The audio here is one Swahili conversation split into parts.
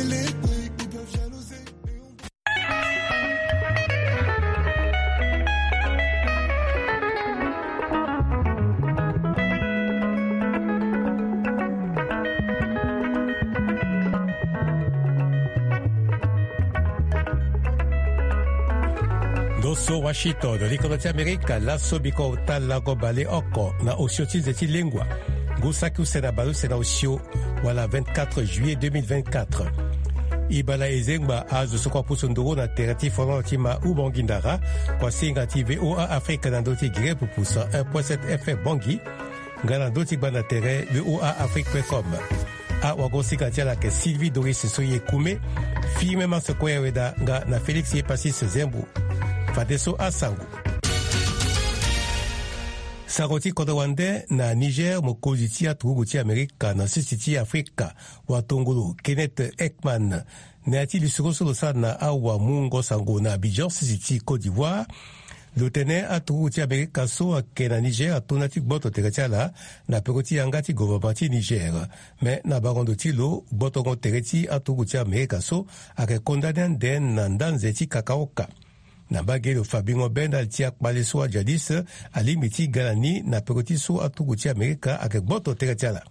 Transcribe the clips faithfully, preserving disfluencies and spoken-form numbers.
So Washington, likonoti Amerika, la sobiko talago bale oko na osio tizeti lingua. Gusaki usena balu sena osio wala vingt-quatre juillet deux mille vingt-quatre. Ibala ezengba azo sokwa pusunduru na terati fonotima ubongindara kwa singa ti V O A Afrika na doti gire pupusa un point sept F M bongi ngana doti bana tere V O A Afrique point com. A wagosika tiala ke Sylvie Doris Soye Kume, firme masekoya weda nga na Félix Yepasis Zembu. Fadeso Asangu. Saroti Kodowande na Niger mokoziti ya tuguti Amerika na sisiti Afrika watongolo Kenneth Ekman ne ati lisuroso sana awa mungo sango na Abidjan sisiti Côte d'Ivoire. Lotene a tuguti Amerika so ake na Niger atonati boto teretiala na peroti angati gouvernementi Niger. Me na barondo tilo boto gon tereti a tuguti Amerika so ake kondanen den na ndanzeti kakaoka. Na bagelo Fabingo Benda tiak baleso jadis alimiti galani na peroti so atuguti Amerika ake boto teretiala.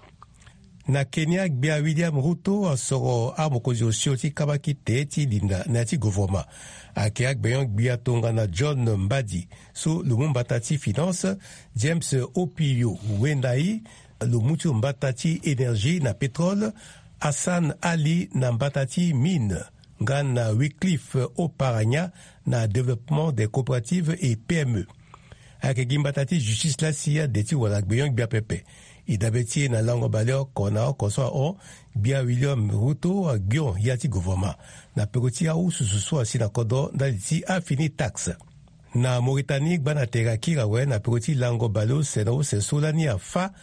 Na Kenya bia William Ruto asoro amokozi osioti kabaki te linda na ti government. Ake ak beyon bia tonga na John Mbadi so Lumumba tati finance, James Opio Wendai Lumutu Mbatati énergie na pétrole, Hassan Ali na Mbatati mine. Ngana Wycliffe Oparanya na développement des coopératives et P M E. Ake gimbatati justice la siya deti wala gbeyon bia pepe. Idabeti na lango baleo kona koswa on bia William Ruto a gyon yati gouvernement. Na peroti a ou sususua si na kodo daliti a fini taxe. Na Mauritanie bana terakira we na peroti lango baleo seno se solani a fa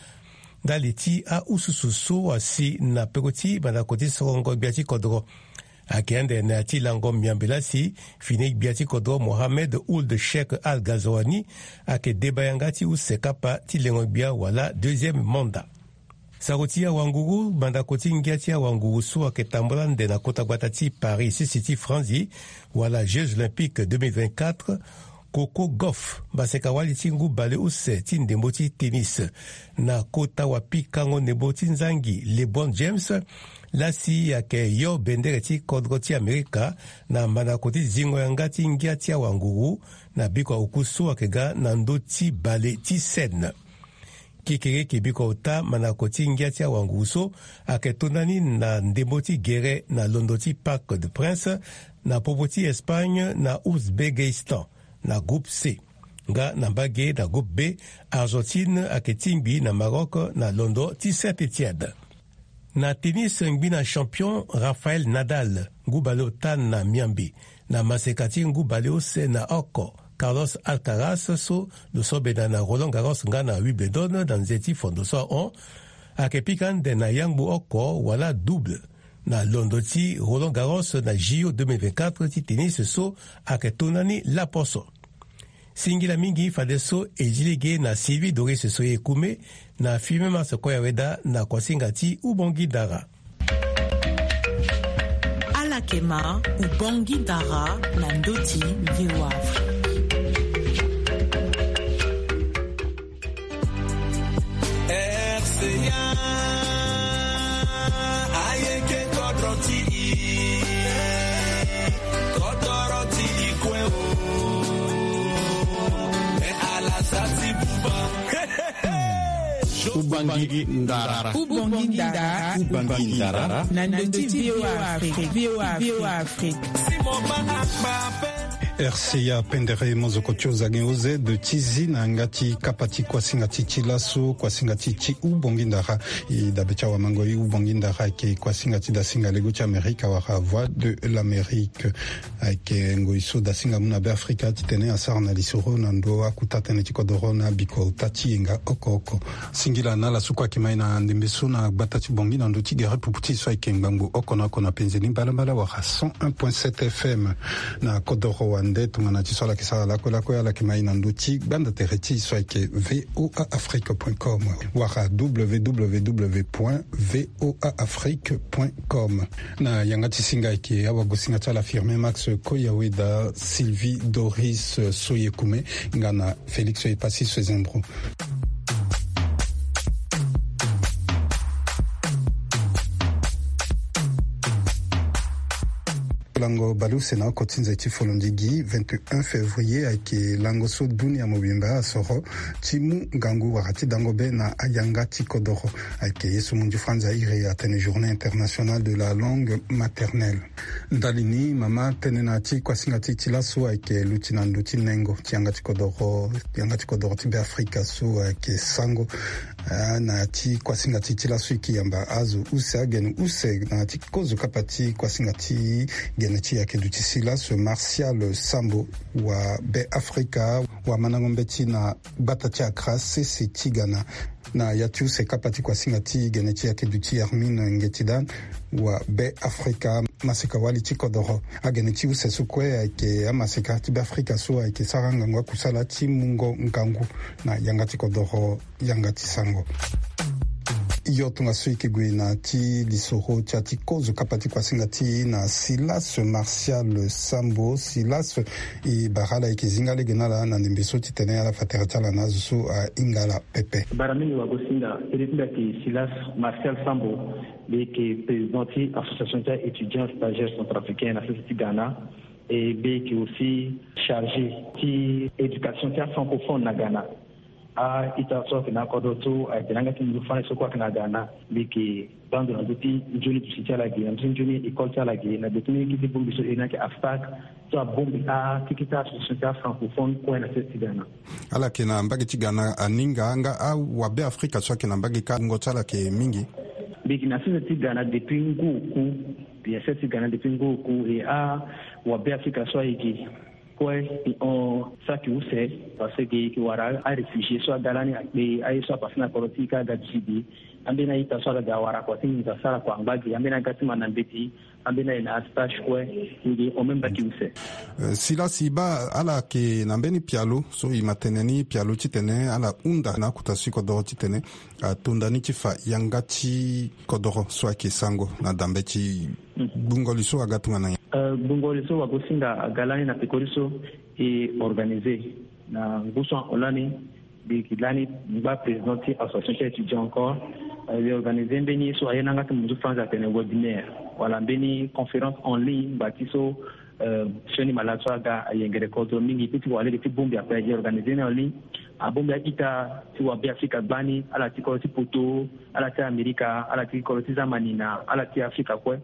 daliti a ou sususua si na peroti bana koti sorongo biati kodro. Akende na ati lango miambelasi finik biati kodro Mohamed Ould Sheikh Al Ghazouani ake debayangati ou sekapa ti lengo bia wala deuxième mandat. Sarotia Wanguru banda koti ngiatia Wanguru so ake tambolande na kota batati Paris City Franzi wala Jeux Olympiques deux mille vingt-quatre. Koko Goff baseka wali tingu bale use tindemboti tennis na kota wapi kango neboti nzangi LeBron James lasi yake yo bendere ti kodroti Amerika na manakoti zingo yangati ngiati ya Wanguru na biko ukusu akega na ndoti bale ti sen. Kikere kibiko uta manakoti ngiati ya Wanguru so aketonani na ndemboti gere na londoti Parc de Prince na popoti Espagne na Ouzbekistan. Na groupe C. Nga na bagé na groupe B, Argentine aketimbi na Maroc na Londo ti Saint-Étienne. Na tennis ngbi na champion Rafael Nadal ngubalo tan na Miambi. Na masekati ngubale ose na Oko. Carlos Alcaraz so lo sobe na Roland Garros nga na Wimbledon dans zeti fondo so on. Akepikan de na Yangbu Oko wala double. Na Londo ti Roland Garros na J O deux mille vingt-quatre ti tennis so aketonani la poso. Singila mingi fadeso ejilege na Sylvie Doris Soye Kume na filme masokoya weda na kwasinga ti ubongi dara. Alakema ubongi dara na ndoti V O A R C A ayeke kodroti kodroti ikweo e ala sati buba Ubangi Ndara Ubangi Ndara Ubangi Ndara Nandoti V O A Afrique V O A Afrique R C A pendere mozokotio zageuze de tizi na ngati kapati kwa singati chilaso kwa singati chi ubongi ndara i dabecha wa mangoi ubongi ndara ke kwa singati da singa lego cha Amerika wa voix de l'Amérique ke ngoiso da singa muna be Afrika titene asar na lisoro na ndo akutata ne chikodoro na biko tati nga oko oko singila na la sukwa kimaina ndembeso na batati bongi na ndo tigere puputi so ke ngambu oko na kona penzeni balambala wa cent un point sept F M na kodoro wa wande tungana ci sola ki sala la ko la ko ala ki mai nandu ci banda tereti so ke voa afrique point com wara w w w point voa afrique point com na yanga ci singa ki awa gusinga tala firme Max Koyaweda Sylvie Doris Soyekume ngana Félix Epasi Sezembro. Lango balu sena kotinza ti folondigi vingt et un février ayeke lango so dunia mobimba asoro ti mu ngangu wara ti dangobe na ayanga ti kodoro ayeke ye so mu ndi franza iri atene journée internationale de la langue maternelle ndalini mama tënë na ti kuasinga ti ti laso ayeke lu ti na ndu ti nengo ti yanga ti kodoro ti yanga ti kodoro ti be afrika so ayeke sango uh, na ti kuasinga ti ti laso yeke yamba azo use agene use na ti kozo kapa ti kuasinga ti geneti yake du ti Silas Martial Sambo wa be Afrika wa manangombe ti na bata ti Accra sese ti Ghana na yatu se kapati kwa singa ti geneti yake du ti Hermine Ngetidan wa be Afrika masika wali ti kodoro a geneti use sukwe yake masika ti be Afrika so yake saranga ngwa kusala ti mungo nkangu na yanga ti kodoro yanga ti sango yo tunga sui ki gwe na ti lisoro ti ati kozo kapati kwa singa ti na Silas Martial Sambo Silas i barala iki zingale genala na ndimbeso ti tene ala fateratala na zusu a ingala pepe baramini wa gosinga eretinda ki Silas Martial Sambo be ki président ti association ti étudiants stagiaires centrafricains na ti Ghana et be ki aussi chargé ti éducation ti francophone na Ghana a ita so kina kodoto a tinanga tin du fane so kwa kana Ghana biki bando na duti njuni tu sitala gi na njuni école tala gi na duti ki di bombi so ina ki aftak to a bombi a tikita so sita francophone ko na sesti Ghana ala kina mbagi ti Ghana aninga anga a wabe Afrika so kina mbagi ka ngotala ke mingi biki na sesti Ghana depuis nguku bien sesti Ghana depuis nguku et a wabe Afrika so yiki ouais on ça qui vous sait parce que qui wara a réfugié soit dalani be ai soit parce na politika ga jibi ambena ita soit ga wara kwa tingi za sala kwa mbagi ambena gati manambeti ambena ina stage ouais ndi on même qui vous sait sila siba ala ke nambeni pialo so imateneni pialo titene ala unda na kutasi kodoro titene tundani tifa yangati kodoro so ke sango na dambeti bungoliso agatunga na Uh, bungoliso wagosinga galani na pekoriso e organisé na nguso olani bikilani mba présidenti association étudiant encore euh, organisé mbeni so ayena ngati mundu France atene webinaire wala mbeni conférence en ligne batiso euh shoni malatwa ga ayengere kodo mingi piti wale ti bombi après organisé en ligne a bombi akita ti wa be Afrika bani ala ti ko ti poto ala ti Amerika ala ti ko ti zamanina ala ti Afrika kwe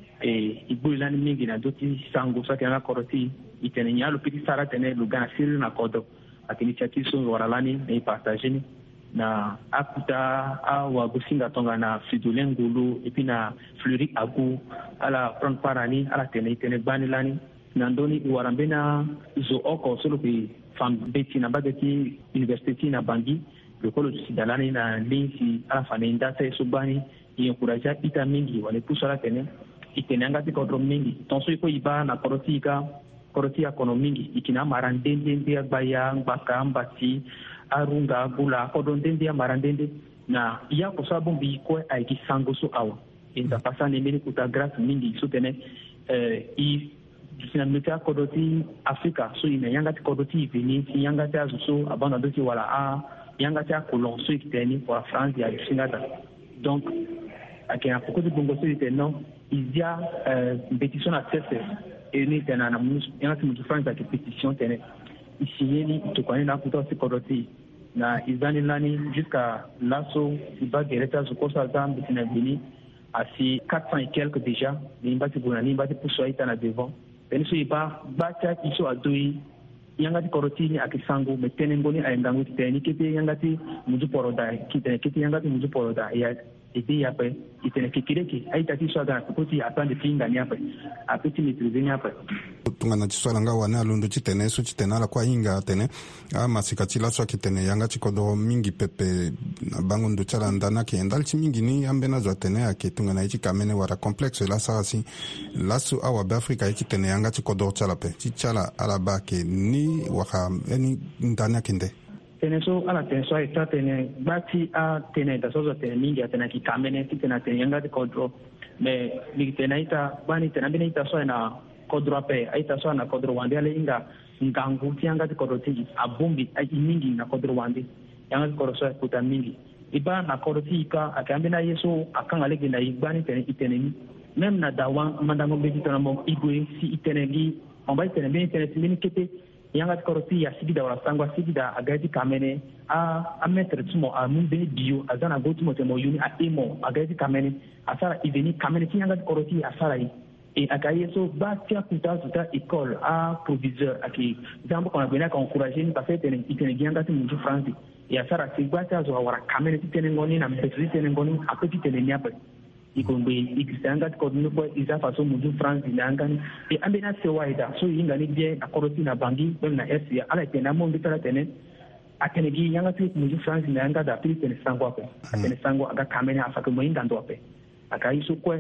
e ibulani mingi na doti sango sa kana koroti itene nyalo piti sara tene lugana siri na kodo akini chati so waralani e partager na akuta a wa gusinga tonga na Fridolin Ngulu et puis na Fleury Agu ala prendre parani ala tene tene banilani na ndoni warambena zo oko solo bi fam beti na bagati university na Bangui le kolo du sidalani na linsi ala fanenda sai subani i encourager ita mingi wale pusala tene itenanga ti kodro mingi tonso iko iba na korotika koroti ya kono mingi ikina marandende ndia baya mbaka mbati arunga bula kodro ndende ya marandende na ya ko sabu mbi ko ai ki sango so awa inda pasane meni kuta grâce mingi so tene eh i sina meta kodoti Afrika so ina yanga ti kodoti vini yanga ta so abana doti wala a yanga ta kolon so ikiteni pour France ya singata donc akena poko de bongo so iteno izia pétition à tête et ni tena na mus yana tu France à pétition tena ici ni to kwa na kuta si kodoti na izani lani jusqu'à lasso iba gereta zo kosa zambi tena vini asi quatre cents et quelques déjà ni mbati bona ni mbati pour soiter na devant et so iba bacha iso adui yanga ti koroti ni akisango metene ngoni ayendangu tena kete yanga ti muju poroda kite kete yanga ti muju poroda ya et puis après il tenait que qu'il est qui a été sur dans côté à plan de fin d'année après après tu maîtriser après tungana chiswala nga wane alundu chitene su chitene ala kwa inga tene a masika chila swa kitene yanga chikodo mingi pepe na bango ndu chala ndana ke ndal chi mingi ni ambena zwa tene ya ke tungana ichi kamene wara complexe la sarasi lasu awa be Afrika ichi tene yanga chikodo chala pe chichala ala ba ke ni waka eni ndana kende tene so ala tene so ita tene bati a tene da so tene mingi atena ki kamene tena tene yanga chikodo me ni tene ita bani tena bini ita so na kodro pe aita so na kodro wande ale inga ngangu tianga chikodo ti abumbi ai mingi na kodro wande yanga chikodo so kuta mingi iba na koroti ka akambina yeso akanga legi na ibani tene itenemi même na dawa mandango beti tona mo igwe si itenegi omba itenemi tene timini kete yanga koroti ya sigida wala sangwa sigida agadi kamene a a mettre tumo a mumbe bio azana go tumo temo yuni a emo agadi kamene asara iveni kamene yanga koroti asara yi e akayeso batia kuta tuta école a proviseur aki zambo kona bena ka encourager ni parce que tene itenegi yanga timu France ya sara sigwata zo wara kamene tene ngoni na mbetri tene ngoni apeti tene nyape ikombe ikisanga ko nuko iza faso mudu France nangani e ambena se waida so yinga ni bien akoroti na bangi même na S ya ala tena mo mbitala tene atene gi yanga tu mudu France nanga da pili tene sangwa ko atene sangwa aga kamene afaka mo inga ndope akaiso ko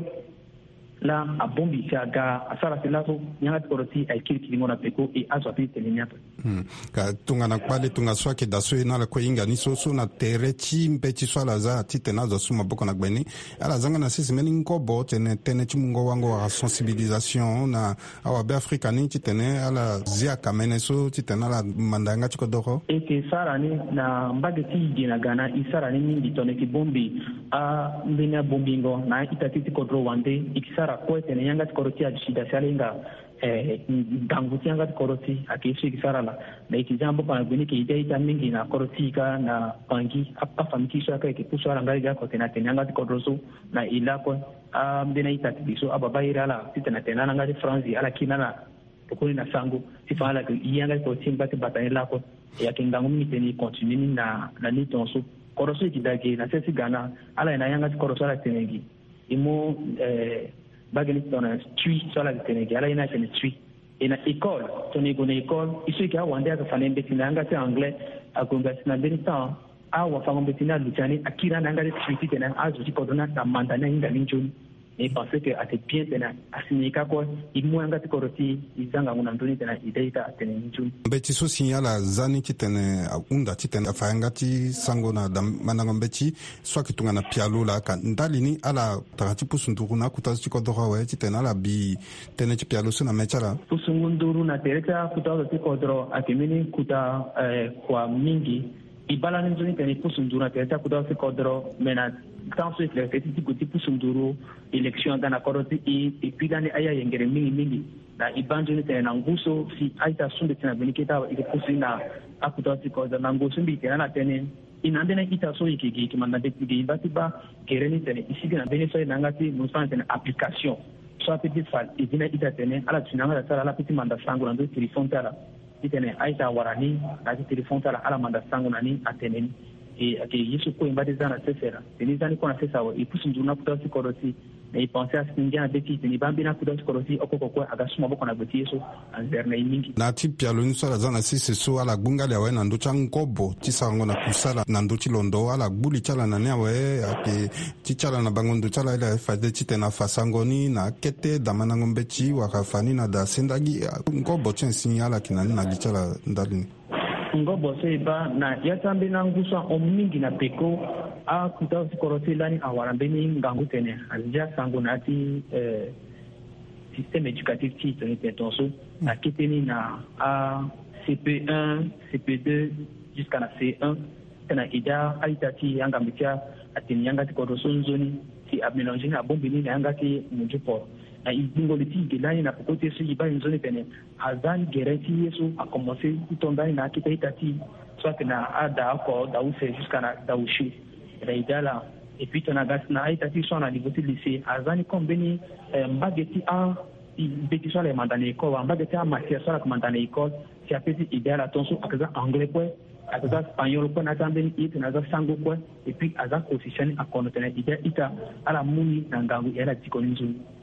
la abombi chaga asara silaso nyanga koroti aikiri kilingona peko e aso apili tene nyape Hmm. Ka tunga na kwale tunga swake da so ina la ko inga ni so so na terechi mpechi swala za titena zo suma boko na gbeni ala zanga na sisi meni ngobo tene tene chimungo wango wa sensibilisation na awa be Afrika ni titene ala zia kamene so titena la mandanga chiko doko e ke sara ni na mbageti gina gana isara ni mingi tone ki bombi a mbina bombingo na itatiti kodro wande ikisara ko tene yanga koroti a shida salinga eh ganguti yanga koroti akisu ikisara la na ikijambo kwa gwini ke ide ita mingi na koroti ka na pangi apa famikisha ka ke kusara ngai ga ko tena tena kodroso na ilako a mbina itati biso ababa irala titena tena ngati France ala kinana pokoni na sango sifala ke yanga ko timba te batani lako ya kingangu mini teni continue na na ni tonso koroso ikidage na sesi gana ala ina yanga koroso ala tenegi imo eh bagani tona tui sola de tenegi ala ina tene tui ina école toni gona école isu ka wande aka fane betina anga te anglais agonga sina benita a wa fa betina lutani akira nanga de tui tena azu ti kodona ta mandana inga ninjoni et parce que ate bien tena asinika ko imu anga ti koroti izanga nguna ndoni tena ideita tena ninjoni beti so signala zani kitene unda kitene afanga ti sango na mananga beti so kitunga na pialo la ka ndalini ala tarati pusunduru na kutazi ti kodoro we kitene ala bi tene ti pialo so na mechala pusunduru na tereta kutazi ti kodoro akimini kuta eh, kwa mingi ibala nzoni tene pusunduru na tereta kutazi ti kodoro mena tant que les petits côtés pour sondoro élection dans la koroti et puis dans aya yengere mingi mingi na ibanjo ni tena nguso si aita sunde tena beniketa ile kusina akutati ko na nguso mbi tena na tene inandena ita so ikigi kimanda de tigi batiba kereni tene isigi na beneso na ngati musante na application so petit fal idina ita tene ala tunanga sala ala petit manda sangu na ndo telefone tala itene aita warani na telefone tala ala manda sangu na ni atene e ake yisu ko imbadi zana sefera teni zani ko na sesa wa ipusu nduna kutasi koroti na ipense a singia beti teni bambi na kutasi koroti okoko ko agasuma boko na beti yeso anzerne mingi na ti pialo ni sala zana sisi so ala gungali awe na ndocha ngobo ti sango na kusala na ndochi londo ala gbuli chala na ne awe ake ti chala na bango ndo chala ila fade ti tena fasangoni na kete damana ngombe chi wakafani na da sendagi ngobo chen signala kinani na lichala ndalini ngobo seba na yatambe na ngusa omingi na peko a kutasi koroti lani awarambeni ngangu tene alija sango na ti eh, système éducatif qui est tonso na kiteni na a C P un C P deux jusqu'à na C un tena ida aitati yanga mitia atini yanga ti koroso nzoni ti amélanger na bombini na yanga ti mujupo na ibingo liti gelani na pokote su iba nzoni tene azan gereti yesu a commencer itondani na kita itati soit na ada ko da use jusqu'à na da ushi da idala et puis tona gas na itati so na niveau lycée azani kombeni mbageti a beti so le mandane ko mbageti a matière so la mandane école si apeti idala tonso akaza anglais ko akaza espagnol ko na tambeni it na za sango ko et puis aza position a konotene ida ita ala muni na ngangu era tikoni nzuni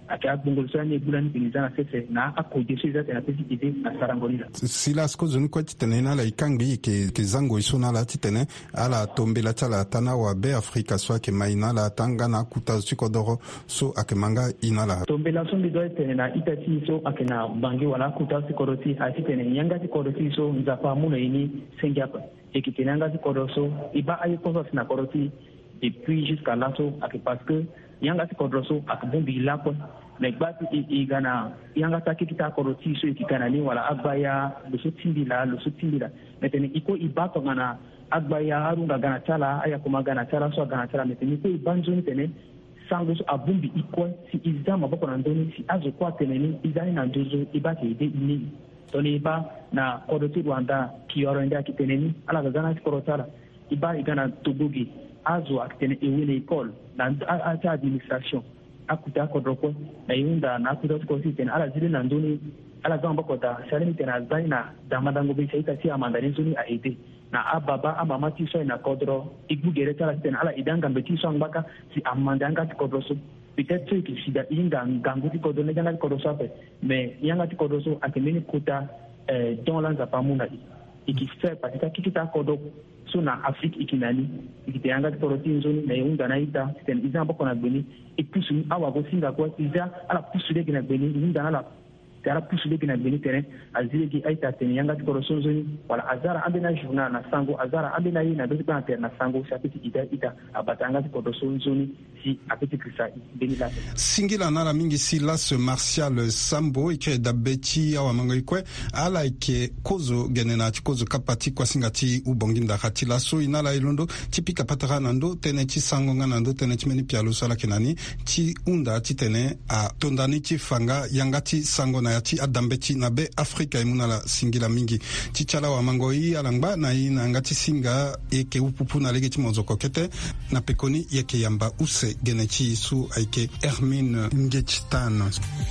aka bungul sani bulan bilizana sese na akuje sisa tena pesi ide na sarangolila silas ko zuni ko titene na la ikangi ke ke zango isona la titene ala tombela tala tana wa be Afrika so ke maina la tanga na kuta sikodoro so akemanga inala tombela so ndi do tene na itati so akena bangi wala kuta sikoroti asitene nyanga sikoroti so nzapa muna ini sengiapa ekitenanga sikoroso iba ayi koso sina koroti depuis jusqu'à là so ak parce que yanga sikoroso ak bombi lapo mais bati igana yanga taki kita koroti so ikikana ni wala abaya luso timbila luso timbila metene iko ibato ngana abaya arunga gana chala aya kuma gana chala so gana chala metene ko ibanzo ni tene sango so abumbi iko si izama bako na ndoni si azo kwa tene ni izani na ndozo ibati ide ini toni iba na koroti Rwanda kioro ndia kiteneni ala gana sikorotala iba igana tubugi azo akitene ewele école na ata administration akuta kodroko na yunda na akuta kosi tena ala zile na ndoni ala zamba kota shalini tena zaina damadango be saita si amandani zuni a ede na ababa amama tiso na kodro igugere tala tena ala idanga mbetiso ngaka si amandanga kodroso peut-être que si da inga nganguti kodone gana kodoso ape mais yanga ti kodoso akemeni kuta eh dans lanza pamuna iki fait parce que kikita kodo suna Afrique ikinani ikitanga toroti zone na yunda na ita ten izamba kona beni ipusu awa go singa kwa iza ala pusu de gina beni yunda ala tara pusu de gina beni terrain azile gi aita ten yanga koroso zone wala azara ambena journal na sango azara ambena ina do ba ter na sango sapiti ida ita abatanga koroso zone si apeti krisa beni la singila na la mingi Silas Martial Sambo ike dabeti awa mango ikwe ala ike kozo genena kozo kapati kwa singati ubonginda khatila so inala ilondo tipika patara nando tene ti sango nando tene ti meni pialo sala kenani ti unda ti tene a tondani ti fanga yangati sango na yati adambeti na be Afrika imunala singila mingi ti chala wa mango i alangba na ina ngati singa eke upupu na lege ti mozoko kete na pekoni yeke yamba use genechi su aike Hermine Ngechitano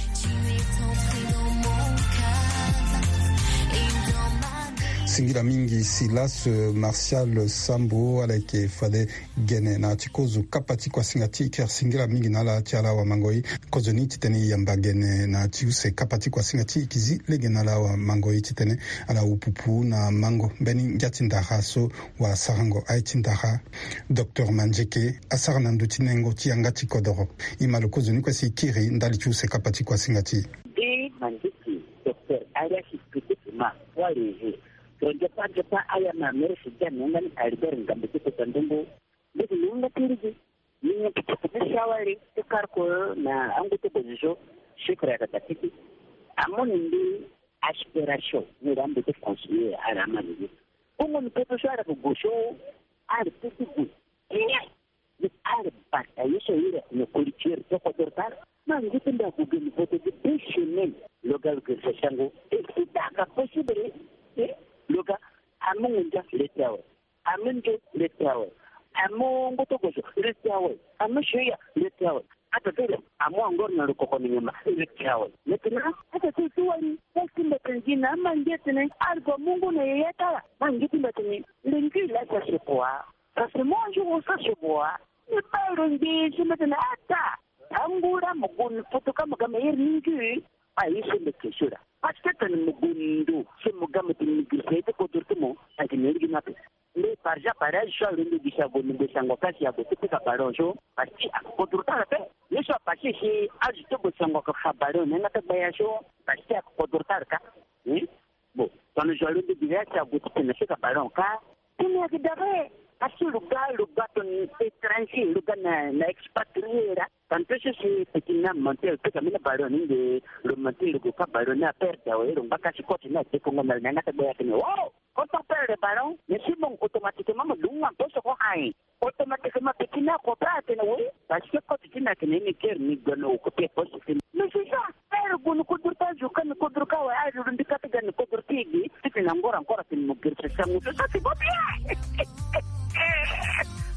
singira mingi Silas Martial Sambo ala ke fade gene na tikozo kapati kwa singati ker singira mingi na la tiala wa mangoi kozoni titene yamba gene na tiuse kapati kwa singati kizi lege na la wa mangoi titene ala upupu na mango beni njatinda haso wa sarango aitinda Docteur Manjeke asarna ndutinengo tiangati kodoro imalo kozoni kwa sikiri ndali tiuse kapati kwa singati e Manjeke Docteur Ariasi Kitima wale Ronja panja pa aya na meresi jana ngani alibere ngambe kiko tandungu bizi nunga tiriji ninga kichukute shawari tukarko na angu te bozijo shikra ya katatiki amoni ndi aspiration ni rambe te conseiller ala amani ungo ni peto shwara kugosho ali tutugu iya ni ali bata yisho yire ni kulichiri toko dortar na ngiti nda kugeni foto di peshemen logal kirsa shango ikitaka possible eh loga amunga letawe amunge letawe amungo tokoso letawe amushiya letawe hata tele amuangor na lokoko nyuma letawe letena hata tuwali wasimba tengina amangetene algo mungu na yeta mangiti batini lengi la sashipoa parce moi je vois ça chez moi ne pas rendi je me donne ata angura mugun foto kama kama yeringi aisha lekeshura Aspetta ne mugundu se mugame tinigirete kotortumo ati nerigi nape le parja paraj sha lende bishago nde sango kasi ya boteka baronjo pasti akotorta pe lesha pasi si ajito bo sango ka khabaro ne nata bayasho pasti akotorta ka eh bo quand je lende bishago boteka ne ka baron ka tini akidare Asi lugar lugar ton étranger lugar na na expatrié là tant que c'est petit na monter que comme na baron inde le monter le ka baron na perte ouais donc baka si côté na te kongo na na ta boya tene wow quand on perd le ballon mais c'est bon automatiquement me lunga po so ko ai automatiquement petit na ko pa tene ouais parce que quand tu na tene ni ker ni gono ko pe po mais c'est ça faire gono ko durta ju kan ko durka ouais ai lu ndika te gan ko durtigi tene ngora ancora tene mo gerse samu ça c'est pas bien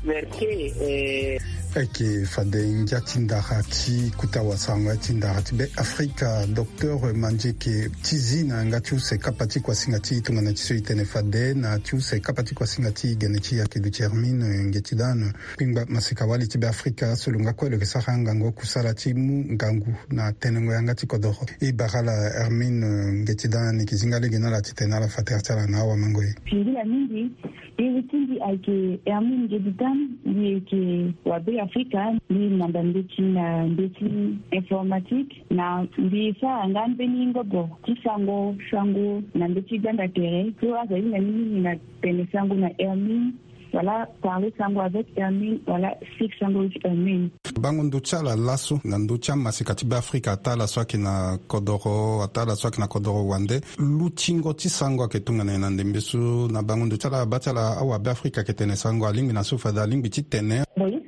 verke eh eke fade ngiatindara ti kutawa sango atindara ti be Afrika docteur Manjeke tizina ngati use kapati kwa singati tungana tiso itene fade na ti use kapati kwa singati geneti yake du Hermine ngetidan pingba masika wali ti be Afrika solunga kwele kesara ngango kusala ti mu ngangu na tenengo yangati kodoro e barala Hermine ngetidan kizinga gena la titena la fatertala na wa mangoe pingila mingi e tindi ake Hermine ngetidan ni ke wabe Afrika ni namba ndeti na ndeti informatique na ndisa ngambe ningo bo tisango sango na ndeti ganda tere kwa zaidi na mimi na pene sango na Hermine voilà parler sango avec Hermine voilà six sango avec Hermine bango nduchala lasu na nducha masikati ba Afrika atala swaki na kodoro atala swaki na kodoro wande luchingo tisango aketunga na ndembesu na bango nduchala batala awa ba Afrika ketene sango alingi na sufada alingi titene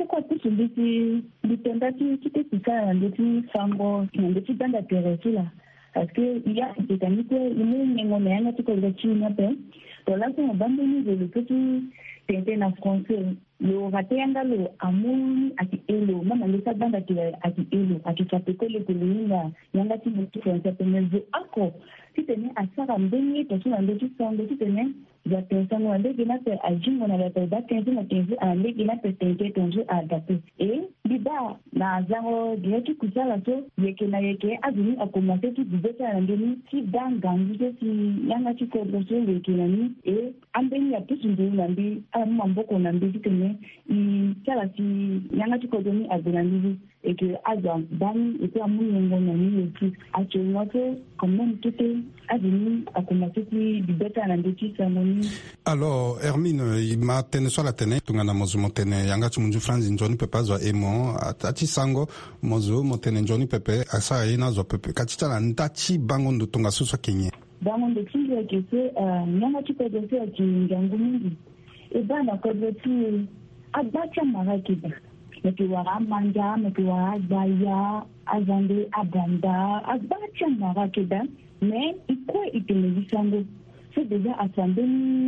ndeti nditendaki kite kisa ndeti sango ndeti banda teresila parce que il y a des amis que ils ne ngone yanga tiko ndeti nape to la ko bande ni le petit tente na français lo ratenda lo amuni ati elo mama le sa banda tire ati elo ati chapeko le kulinga yanga ti mutu français pemezo ako titene asara mbeni to suna ndeti sango titene ya pensa no ande gina pe ajingo na la da kenzi na kenzi ande gina pe tente tonjo adapte e biba na zango dieti kusala to yeke na yeke azuni akomase tu dibeta na ndeni ti danga ngije ti yanga ti ko do yeke na ni e ambeni ya pusu ndu na mbi amma mboko na mbi tene i sala ti yanga ti ko do ni agulandi et que Adam Bani était à mon nom aussi actuellement quand même tout est avenu à commencer du bêta na ndeti samoni. Alors Hermine il m'a tenu sur la tene tungana mozu motene yanga chumunju franzi njoni pepe zo emo ati sango mozu motene njoni pepe asa ina zo pepe katita la ndati bango ndo tunga suso kenye bango ndo kinga kese nyanga chiko dosi ati ngangu mingi e bana ko dosi abacha marakida mekiwara manja mekiwara baya azande abanda abacha marakida mais ikwe itenebisango c'est déjà assemblé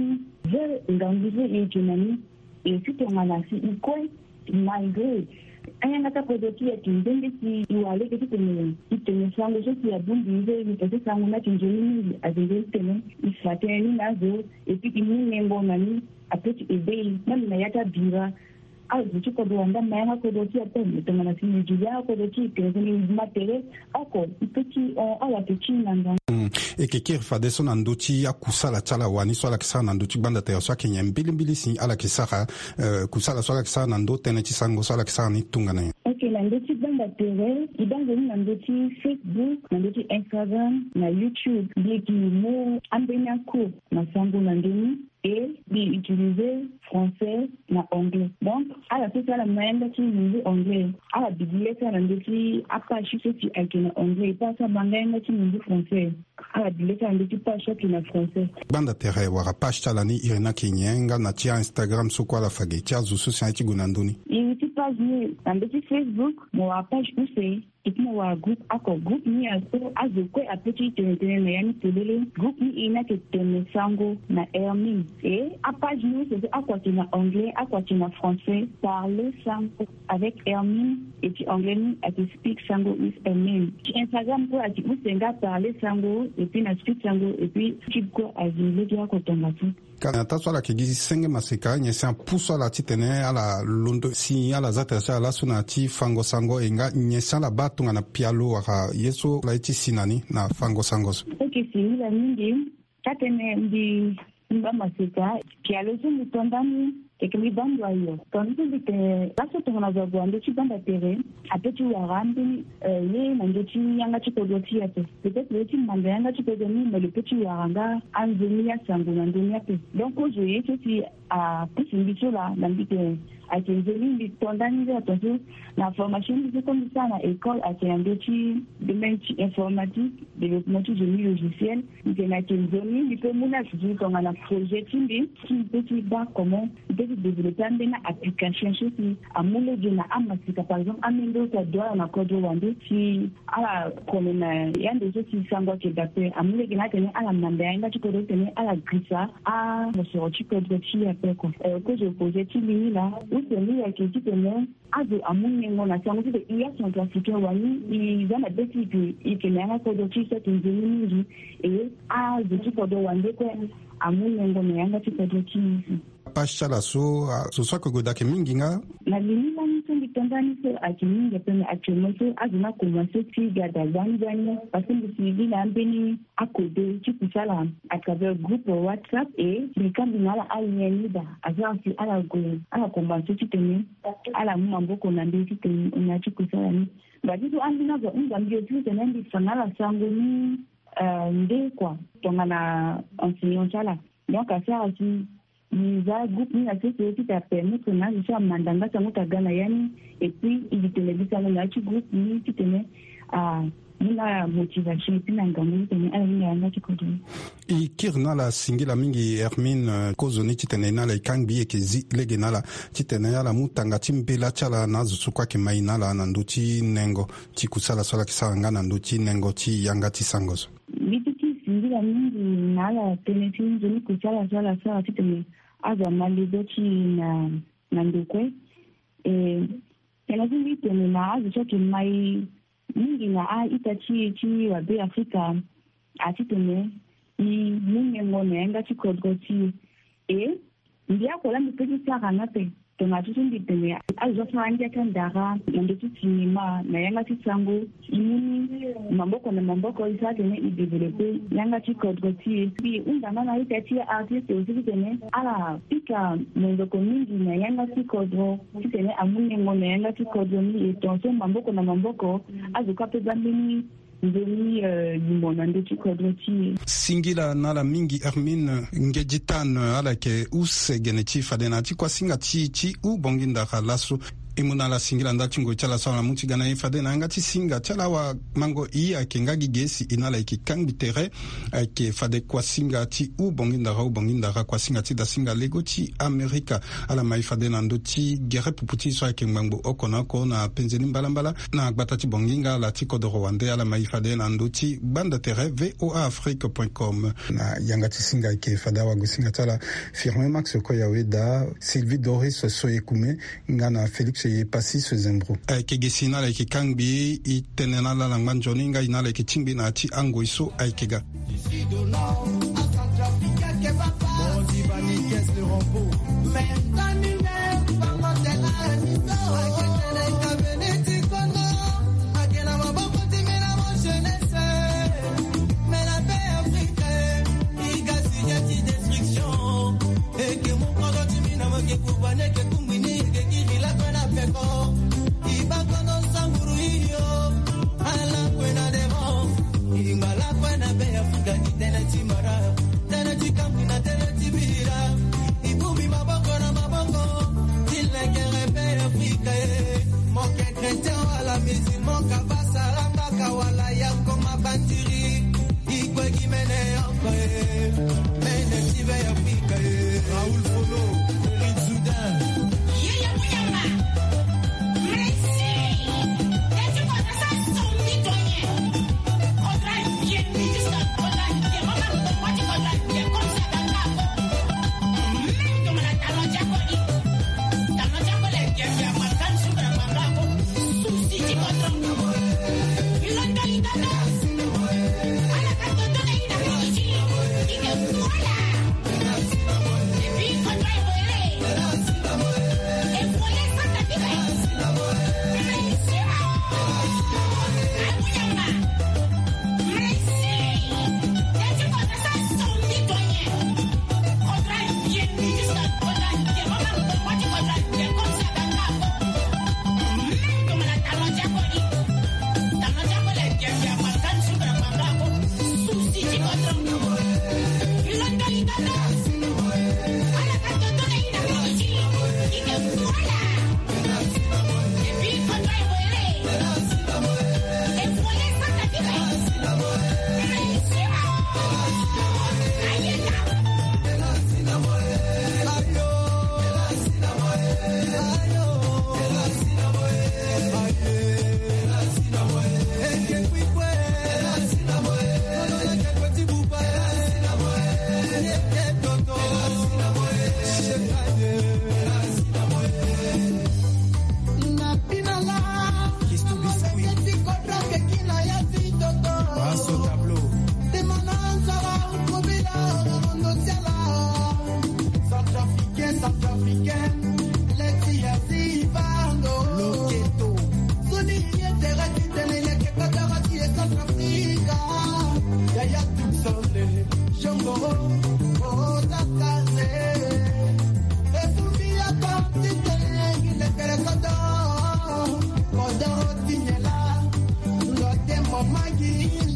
vers l'anglais et Germany et si tu en as si ikwe malgré ayanga ta kodoti ya kindenge ki iwale ke tene itene sango je ki abundize ni pese sango na kinjeni azenge tene ifateni nazo et puis imunengo nani apeti ebe mami na yata bira a zuko do anda maya kodoti ya tene tena na sini julia kodoti ke ni matere ako ipeti ala petit nanga e ke kir fa deso na nduti ya kusala chala wani swala kisa na nduti banda te so kenya mbili mbili si ala kisaka uh, kusala swala kisa na ndo tene chi sango swala kisa ni tunga na okay na nduti banda tere ibango ni na nduti Facebook na nduti Instagram na YouTube biki mo ambenya ko na sango na ndeni et bi utiliser français na anglais donc ala sasa la maenda tu ni anglais ala bibileta na nduti apa shise ti akina anglais pasa bangaenda tu ni français ala bibileta nduti pa shaki na français banda tere wara pasta lani irina kinyenga na tia Instagram so kwa la fage tia zusu santi gunanduni i ti page ni nduti Facebook mo wa page use ikina wa group ako group ni aso azokwe apeti tene na yani telele group ni ina ke tene sango na Hermine et à page nous c'est à quoi tu en anglais à quoi tu en français parler sango avec Hermine et puis anglais ni à te speak sango with Hermine Instagram quoi tu peux senga parler sango et puis na speak sango et puis tu quoi azile dia ko tomatu kana taswala kigisi senge masika nyese puso la titene ala londo si ala zata sa la sunati fango sango enga nyese la batunga na pialo waka yeso la iti sinani na fango sango okay si la mingi tatene ndi mba masika pialo zungu tondani ekemi bando ayo tonto bite laso tona za bando chibanda tere apeti warambi ye na ndoti yanga chikodoti yato peut-être le tim manda yanga chikodoni mais le petit waranga anzemi ya sango na ndoni yato donc aujourd'hui c'est à plus là dans bite a tenzeli tondani za tonto la formation de comme ça na école a tendoti de même informatique développement du génie logiciel il y a tenzeli il peut mona juste on a projet timbi qui petit bas comment développer une application chez amule jina ama sika par exemple amendo ta doa na kodo wande si ala kolona yande zo si sangwa ke dape amule gina tene ala manda yanga chikodo tene ala grisa a so chikodo chi ape ko e ko je pose ti li la ou tene ya ke ti tene azo amune ngona sango ti iya son classique wani i zana beti pi i ke na kodo chi se tinjini e a zo chikodo wande ko amune ngona yanga chikodo chi pasha so so so ko godake mingi nga la limila ni so litandani so akiminga pena actuellement so azuna commencer ti gada gangani parce que si vile ambeni akode ti kusala à travers groupe WhatsApp et les candidats à l'unida azasi ala go ala commencer ti tene ala mambo ko na ndi ti tene na ti kusala ni badi so andina go ngambi ti tene ndi sanala sango ni ndé quoi tongana enseignant sala donc à ça aussi nous a groupe ni associé qui t'a permis que na je mandanga sango tagana yani et puis il télévisa na ci groupe ni qui tenait à la motivation puis na ngamu tenait à ni na ci ko i kirna la singila mingi Hermine kozoni titene na la kangbi e kezi legena la titene la mutanga timpela chala na zusukwa ke maina la na nduti nengo tikusala sola kisanga na nduti nengo ti yanga ti sangozo bitiki singila mingi na la teneti zoni kusala sola sola titene aza malidochi na na ndokwe eh kana zindi tene na aza choki mai mingi na a itachi chi wa be Afrika atitene ni munye ngone nga chikodgoti eh ndia kola mipeki saka na pe tona tundi tene aza fanya kandara ndo titima na yanga tsango imuni mamboko na mamboko isate ne idevelope yanga chikodgoti bi undana na itachi artist uzitene ala pika mwendo mingi na yanga chikodro tene amunye ngone yanga chikodro ni etonso mamboko na mamboko azuka pe bambini ndeni limona ndo chikodroti singila nala mingi Hermine ngejitan ala ke use geneti fadena ti kwa singa ti ti u bonginda khalasu imuna la singila nda chingo chala sana muti gana ifade na ngati singa chala wa mango iya ke ngagi gesi inala iki kangi tere ke fade kwa singa ti u bonginda ra u bonginda ra kwa singa ti da singa lego ti Amerika ala mai fade na ndo ti gere puputi so ke mango okona ko na penzeni mbalambala na gbata ti bonginga la ti kodo rwande ala mai fade na ndo ti banda tere voa afrique point com na yanga ti singa ke fada wa go singa chala firme max ko yaweda Sylvie Doris Soyekume ngana Felix c'est passé ce zembro ay ke gesina la ke kangbi i tenena la langman joninga ina la ke chimbi na ti ango iso ay ke ga What?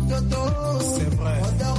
C'est vrai.